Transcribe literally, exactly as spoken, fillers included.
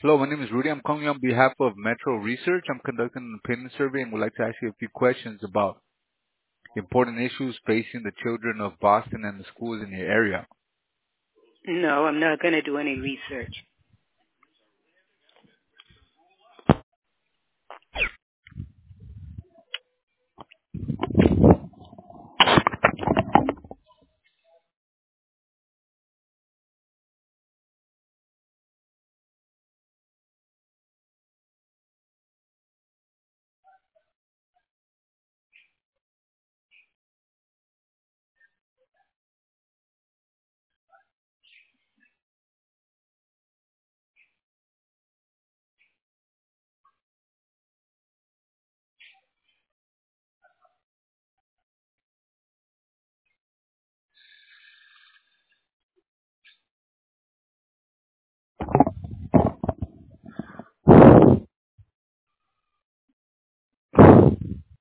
Hello, my name is Rudy. I'm calling you on behalf of Metro Research. I'm conducting an opinion survey and would like to ask you a few questions about important issues facing the children of Boston and the schools in your area. No, I'm not going to do any research.